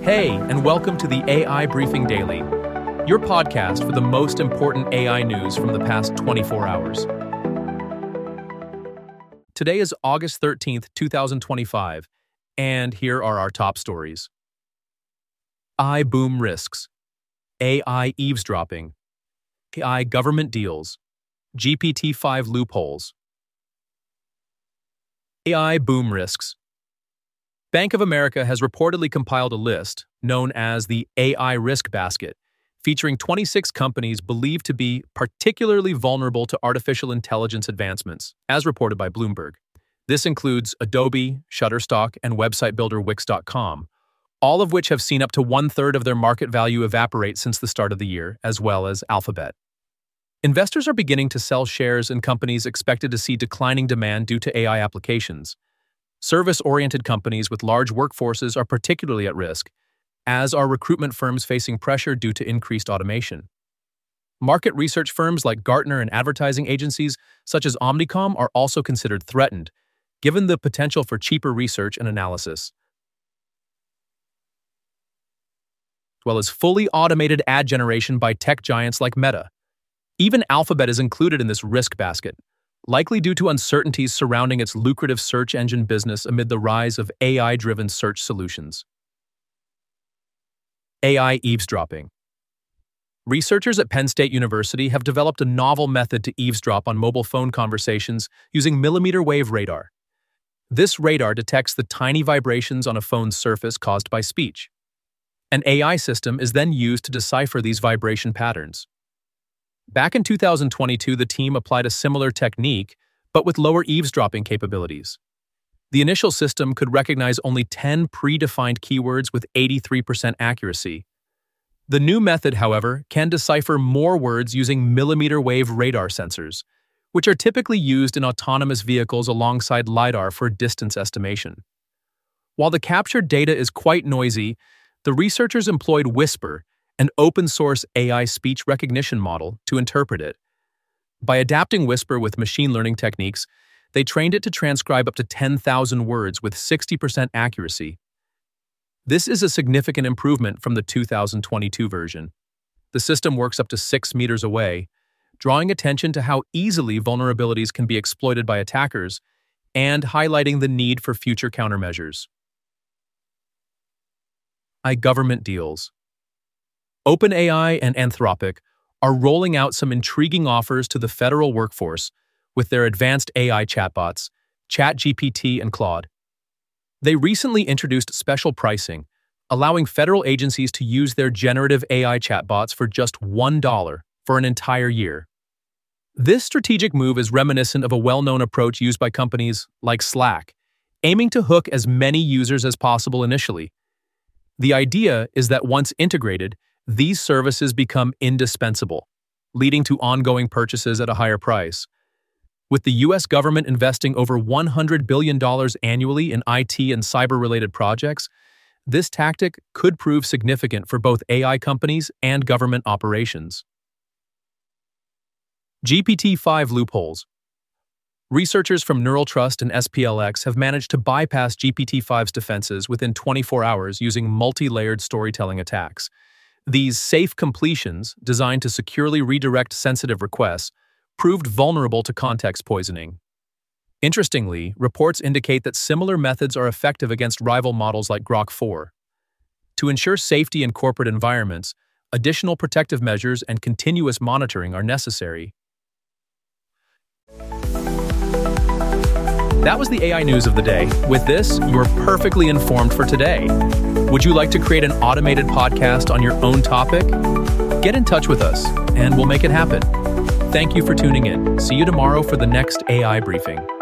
Hey, and welcome to the AI Briefing Daily, your podcast for the most important AI news from the past 24 hours. Today is August 13th, 2025, and here are our top stories. AI boom risks, AI eavesdropping, AI government deals, GPT-5 loopholes. AI boom risks. Bank of America has reportedly compiled a list, known as the AI Risk Basket, featuring 26 companies believed to be particularly vulnerable to artificial intelligence advancements, as reported by Bloomberg. This includes Adobe, Shutterstock, and website builder Wix.com, all of which have seen up to one-third of their market value evaporate since the start of the year, as well as Alphabet. Investors are beginning to sell shares in companies expected to see declining demand due to AI applications. Service-oriented companies with large workforces are particularly at risk, as are recruitment firms facing pressure due to increased automation. Market research firms like Gartner and advertising agencies such as Omnicom are also considered threatened, given the potential for cheaper research and analysis, as well as fully automated ad generation by tech giants like Meta. Even Alphabet is included in this risk basket, likely due to uncertainties surrounding its lucrative search engine business amid the rise of AI-driven search solutions. AI eavesdropping. Researchers at Penn State University have developed a novel method to eavesdrop on mobile phone conversations using millimeter wave radar. This radar detects the tiny vibrations on a phone's surface caused by speech. An AI system is then used to decipher these vibration patterns. Back in 2022, the team applied a similar technique, but with lower eavesdropping capabilities. The initial system could recognize only 10 predefined keywords with 83% accuracy. The new method, however, can decipher more words using millimeter wave radar sensors, which are typically used in autonomous vehicles alongside LiDAR for distance estimation. While the captured data is quite noisy, the researchers employed Whisper, an open-source AI speech recognition model, to interpret it. By adapting Whisper with machine learning techniques, they trained it to transcribe up to 10,000 words with 60% accuracy. This is a significant improvement from the 2022 version. The system works up to 6 meters away, drawing attention to how easily vulnerabilities can be exploited by attackers and highlighting the need for future countermeasures. Government deals. OpenAI and Anthropic are rolling out some intriguing offers to the federal workforce with their advanced AI chatbots, ChatGPT and Claude. They recently introduced special pricing, allowing federal agencies to use their generative AI chatbots for just $1 for an entire year. This strategic move is reminiscent of a well-known approach used by companies like Slack, aiming to hook as many users as possible initially. The idea is that once integrated, these services become indispensable, leading to ongoing purchases at a higher price. With the U.S. government investing over $100 billion annually in IT and cyber-related projects, this tactic could prove significant for both AI companies and government operations. GPT-5 loopholes. Researchers from Neural Trust and SPLX have managed to bypass GPT-5's defenses within 24 hours using multi-layered storytelling attacks. These safe completions, designed to securely redirect sensitive requests, proved vulnerable to context poisoning. Interestingly, reports indicate that similar methods are effective against rival models like Grok 4. To ensure safety in corporate environments, additional protective measures and continuous monitoring are necessary. That was the AI news of the day. With this, you're perfectly informed for today. Would you like to create an automated podcast on your own topic? Get in touch with us, and we'll make it happen. Thank you for tuning in. See you tomorrow for the next AI briefing.